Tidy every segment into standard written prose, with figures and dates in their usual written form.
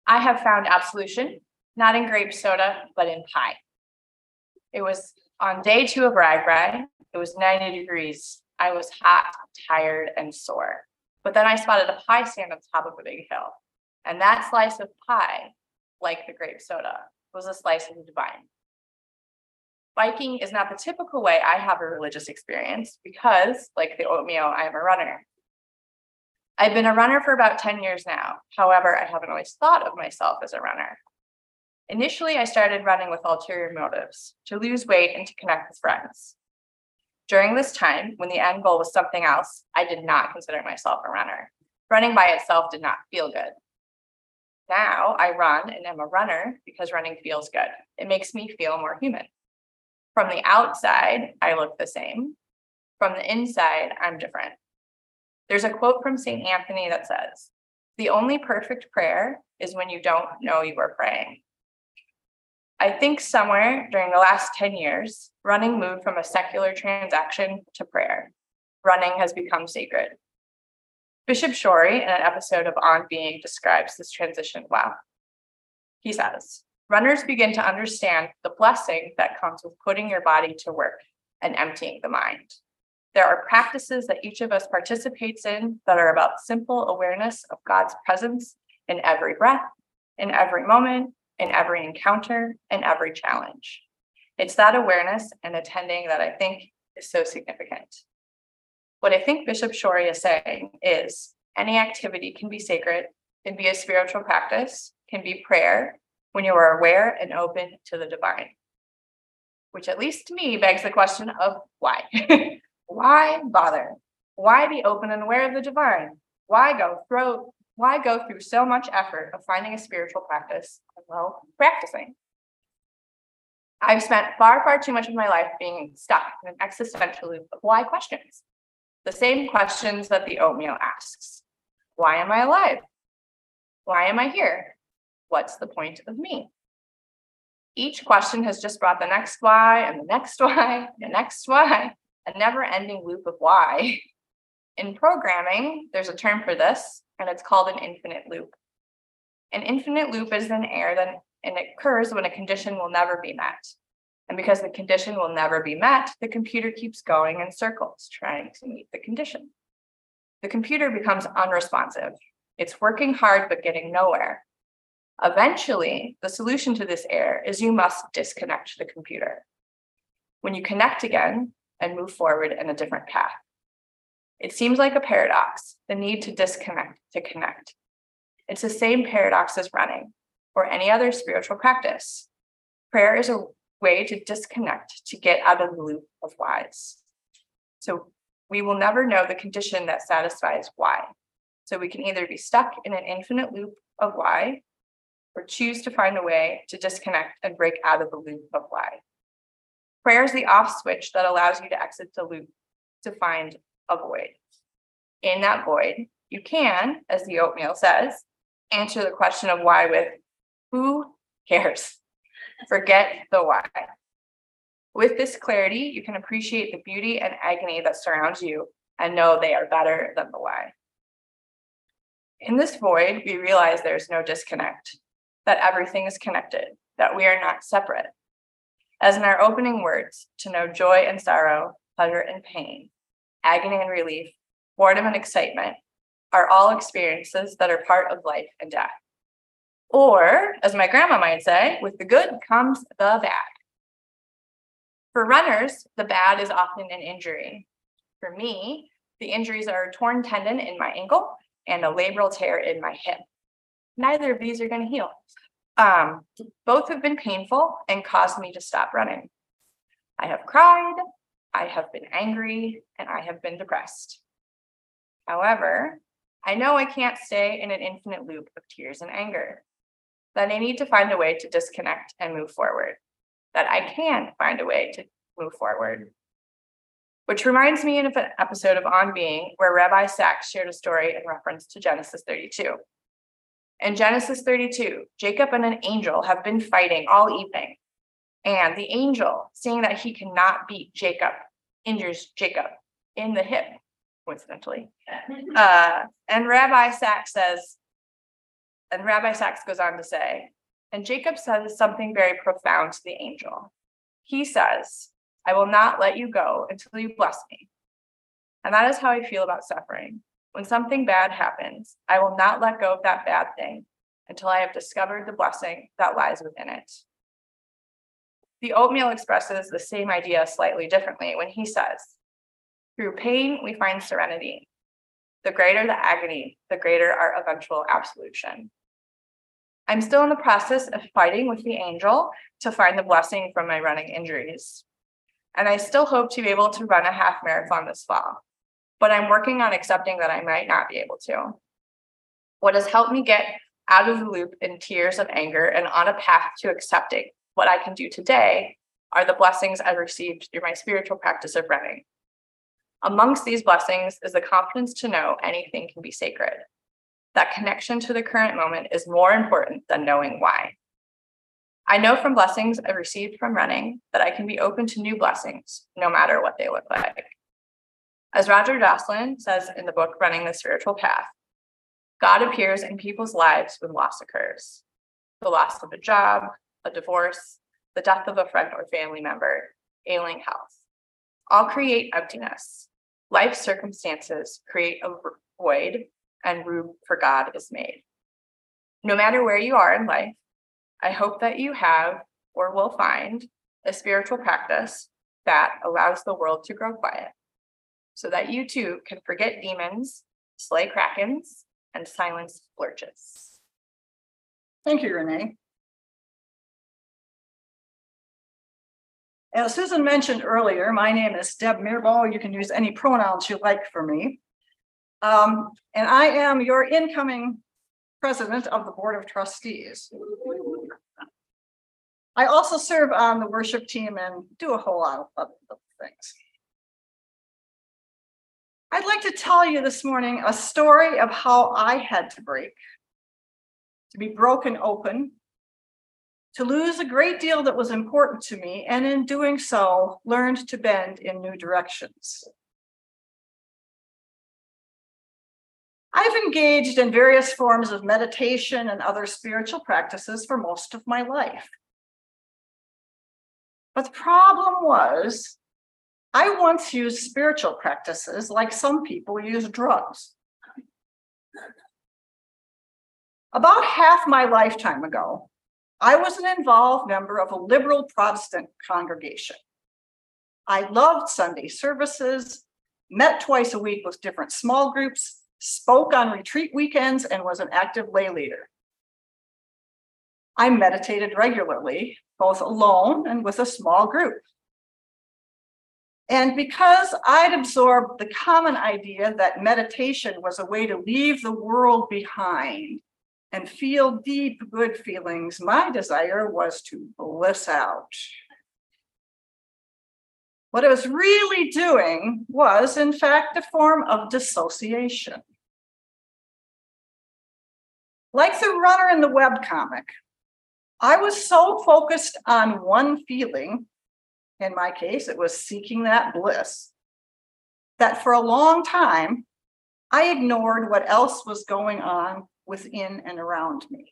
I have found absolution, not in grape soda, but in pie. It was on day 2 of RAGBRAI. It was 90 degrees. I was hot, tired, and sore. But then I spotted a pie stand on top of a big hill. And that slice of pie, like the grape soda, was a slice of the divine. Biking is not the typical way I have a religious experience because, like the oatmeal, I am a runner. I've been a runner for about 10 years now. However, I haven't always thought of myself as a runner. Initially, I started running with ulterior motives, to lose weight and to connect with friends. During this time, when the end goal was something else, I did not consider myself a runner. Running by itself did not feel good. Now I run and am a runner because running feels good. It makes me feel more human. From the outside, I look the same. From the inside, I'm different. There's a quote from St. Anthony that says, "The only perfect prayer is when you don't know you are praying." I think somewhere during the last 10 years, running moved from a secular transaction to prayer. Running has become sacred. Bishop Shorey, in an episode of On Being, describes this transition well. He says, runners begin to understand the blessing that comes with putting your body to work and emptying the mind. There are practices that each of us participates in that are about simple awareness of God's presence in every breath, in every moment, in every encounter, in every challenge. It's that awareness and attending that I think is so significant. What I think Bishop Shorey is saying is any activity can be sacred, can be a spiritual practice, can be prayer when you are aware and open to the divine. Which at least to me begs the question of why? Why bother? Why be open and aware of the divine? Why go through so much effort of finding a spiritual practice and practicing? I've spent far, far too much of my life being stuck in an existential loop of why questions. The same questions that the oatmeal asks. Why am I alive? Why am I here? What's the point of me? Each question has just brought the next why and the next why, and the next why, a never-ending loop of why. In programming, there's a term for this, and it's called an infinite loop. An infinite loop is an error and it occurs when a condition will never be met. And because the condition will never be met, the computer keeps going in circles, trying to meet the condition. The computer becomes unresponsive. It's working hard, but getting nowhere. Eventually, the solution to this error is you must disconnect the computer. When you connect again and move forward in a different path. It seems like a paradox, the need to disconnect to connect. It's the same paradox as running or any other spiritual practice. Prayer is a way to disconnect, to get out of the loop of whys. So we will never know the condition that satisfies why. So we can either be stuck in an infinite loop of why, or choose to find a way to disconnect and break out of the loop of why. Prayer is the off switch that allows you to exit the loop to find a void. In that void, you can, as the oatmeal says, answer the question of why with who cares? Forget the why. With this clarity, you can appreciate the beauty and agony that surrounds you and know they are better than the why. In this void, we realize there's no disconnect, that everything is connected, that we are not separate. As in our opening words, to know joy and sorrow, pleasure and pain, agony and relief, boredom and excitement are all experiences that are part of life and death. Or, as my grandma might say, with the good comes the bad. For runners, the bad is often an injury. For me, the injuries are a torn tendon in my ankle and a labral tear in my hip. Neither of these are going to heal. Both have been painful and caused me to stop running. I have cried, I have been angry, and I have been depressed. However, I know I can't stay in an infinite loop of tears and anger, that I need to find a way to disconnect and move forward, that I can find a way to move forward. Which reminds me of an episode of On Being where Rabbi Sachs shared a story in reference to Genesis 32. In Genesis 32, Jacob and an angel have been fighting all evening. And the angel, seeing that he cannot beat Jacob, injures Jacob in the hip, coincidentally. And Rabbi Sachs says, And Rabbi Sachs goes on to say, and Jacob says something very profound to the angel. He says, I will not let you go until you bless me. And that is how I feel about suffering. When something bad happens, I will not let go of that bad thing until I have discovered the blessing that lies within it. The oatmeal expresses the same idea slightly differently when he says, through pain, we find serenity. The greater the agony, the greater our eventual absolution. I'm still in the process of fighting with the angel to find the blessing from my running injuries. And I still hope to be able to run a half marathon this fall, but I'm working on accepting that I might not be able to. What has helped me get out of the loop in tears of anger and on a path to accepting what I can do today are the blessings I've received through my spiritual practice of running. Amongst these blessings is the confidence to know anything can be sacred. That connection to the current moment is more important than knowing why. I know from blessings I've received from running that I can be open to new blessings, no matter what they look like. As Roger Joslin says in the book, Running the Spiritual Path, God appears in people's lives when loss occurs. The loss of a job, a divorce, the death of a friend or family member, ailing health. All create emptiness. Life circumstances create a void and room for God is made. No matter where you are in life, I hope that you have or will find a spiritual practice that allows the world to grow quiet so that you too can forget demons, slay krakens, and silence lurches. Thank you, Renee. As Susan mentioned earlier, my name is Deb Mirbo. You can use any pronouns you like for me. And I am your incoming president of the Board of Trustees. I also serve on the worship team and do a whole lot of other things. I'd like to tell you this morning a story of how I had to break, to be broken open, to lose a great deal that was important to me, and in doing so, learned to bend in new directions. I've engaged in various forms of meditation and other spiritual practices for most of my life. But the problem was, I once used spiritual practices like some people use drugs. About half my lifetime ago, I was an involved member of a liberal Protestant congregation. I loved Sunday services, met twice a week with different small groups, spoke on retreat weekends, and was an active lay leader. I meditated regularly, both alone and with a small group. And because I'd absorbed the common idea that meditation was a way to leave the world behind and feel deep, good feelings, my desire was to bliss out. What I was really doing was, in fact, a form of dissociation. Like the runner in the webcomic, I was so focused on one feeling, in my case, it was seeking that bliss, that for a long time, I ignored what else was going on within and around me.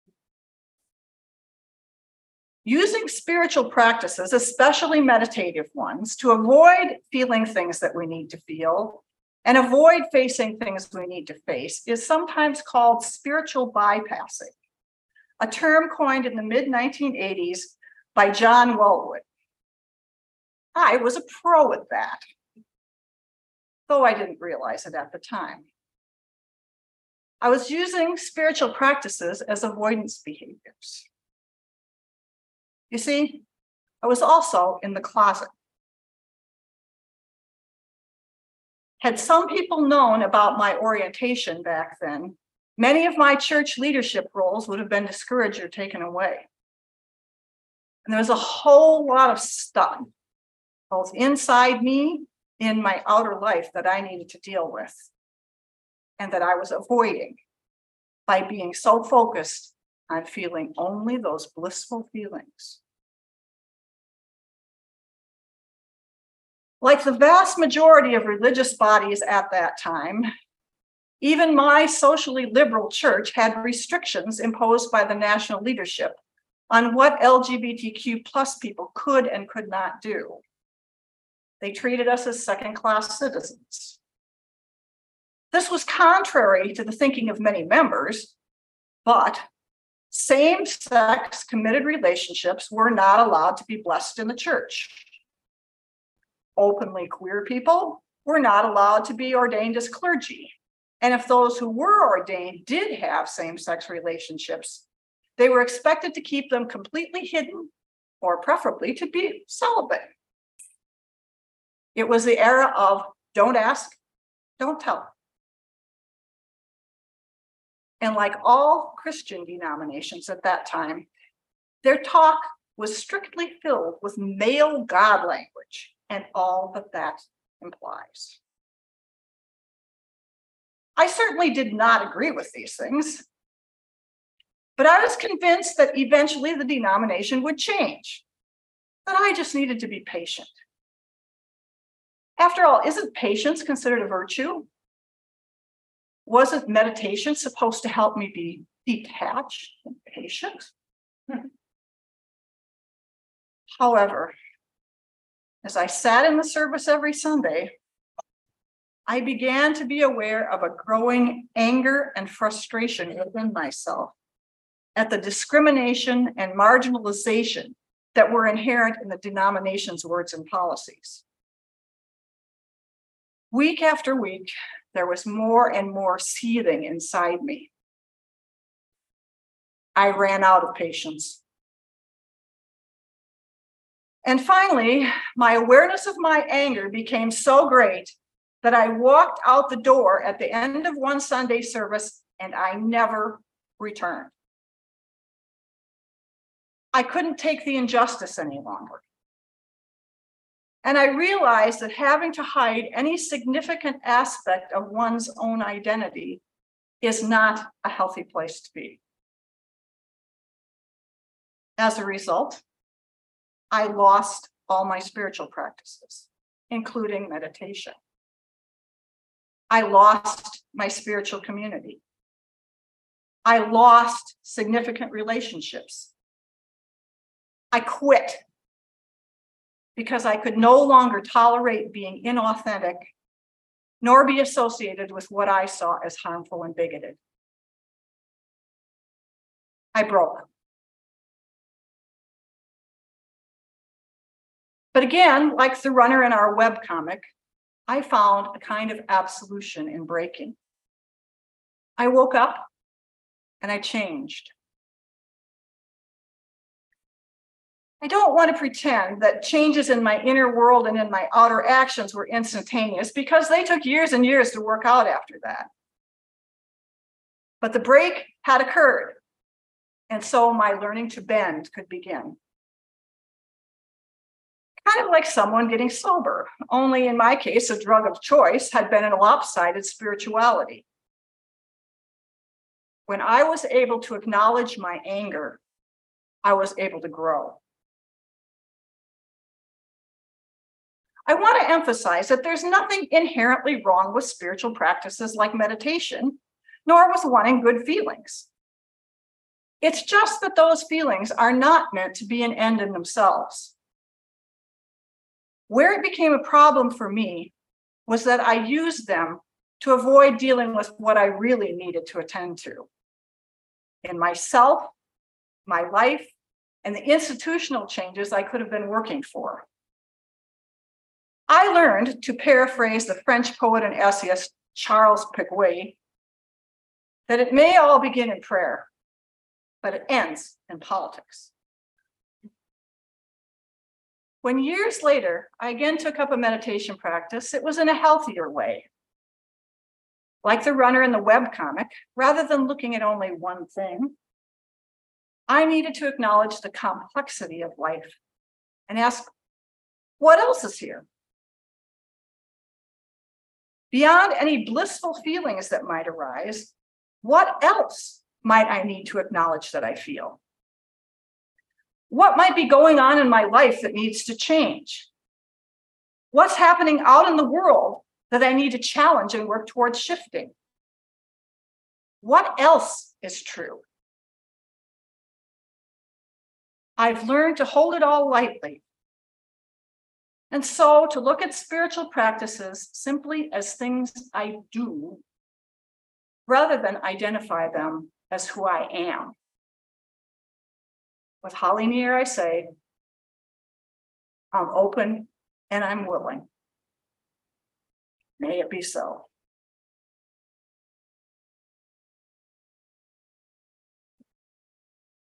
Using spiritual practices, especially meditative ones, to avoid feeling things that we need to feel and avoid facing things we need to face is sometimes called spiritual bypassing, a term coined in the mid-1980s by John Welwood. I was a pro at that, though I didn't realize it at the time. I was using spiritual practices as avoidance behaviors. You see, I was also in the closet. Had some people known about my orientation back then, many of my church leadership roles would have been discouraged or taken away. And there was a whole lot of stuff, both inside me, in my outer life, that I needed to deal with and that I was avoiding by being so focused on feeling only those blissful feelings. Like the vast majority of religious bodies at that time, Even my socially liberal church had restrictions imposed by the national leadership on what LGBTQ plus people could and could not do. They treated us as second-class citizens. This was contrary to the thinking of many members, but same-sex committed relationships were not allowed to be blessed in the church. Openly queer people were not allowed to be ordained as clergy. And if those who were ordained did have same-sex relationships, they were expected to keep them completely hidden, or preferably to be celibate. It was the era of don't ask, don't tell. And like all Christian denominations at that time, their talk was strictly filled with male God language and all that that implies. I certainly did not agree with these things, but I was convinced that eventually the denomination would change, that I just needed to be patient. After all, isn't patience considered a virtue? Wasn't meditation supposed to help me be detached and patient? However, as I sat in the service every Sunday, I began to be aware of a growing anger and frustration within myself at the discrimination and marginalization that were inherent in the denomination's words and policies. Week after week, there was more and more seething inside me. I ran out of patience. And finally, my awareness of my anger became so great that I walked out the door at the end of one Sunday service and I never returned. I couldn't take the injustice any longer. And I realized that having to hide any significant aspect of one's own identity is not a healthy place to be. As a result, I lost all my spiritual practices, including meditation. I lost my spiritual community. I lost significant relationships. I quit because I could no longer tolerate being inauthentic, nor be associated with what I saw as harmful and bigoted. I broke. But again, like the runner in our webcomic, I found a kind of absolution in breaking. I woke up and I changed. I don't want to pretend that changes in my inner world and in my outer actions were instantaneous, because they took years and years to work out after that. But the break had occurred, and so my learning to bend could begin. Kind of like someone getting sober, only in my case, a drug of choice had been a lopsided spirituality. When I was able to acknowledge my anger, I was able to grow. I want to emphasize that there's nothing inherently wrong with spiritual practices like meditation, nor with wanting good feelings. It's just that those feelings are not meant to be an end in themselves. Where it became a problem for me was that I used them to avoid dealing with what I really needed to attend to in myself, my life, and the institutional changes I could have been working for. I learned, to paraphrase the French poet and essayist Charles Piguet, that it may all begin in prayer, but it ends in politics. When years later, I again took up a meditation practice, it was in a healthier way. Like the runner in the webcomic, rather than looking at only one thing, I needed to acknowledge the complexity of life and ask, what else is here? Beyond any blissful feelings that might arise, what else might I need to acknowledge that I feel? What might be going on in my life that needs to change? What's happening out in the world that I need to challenge and work towards shifting? What else is true? I've learned to hold it all lightly. And so to look at spiritual practices simply as things I do, rather than identify them as who I am. With Holly near, I say, I'm open and I'm willing. May it be so.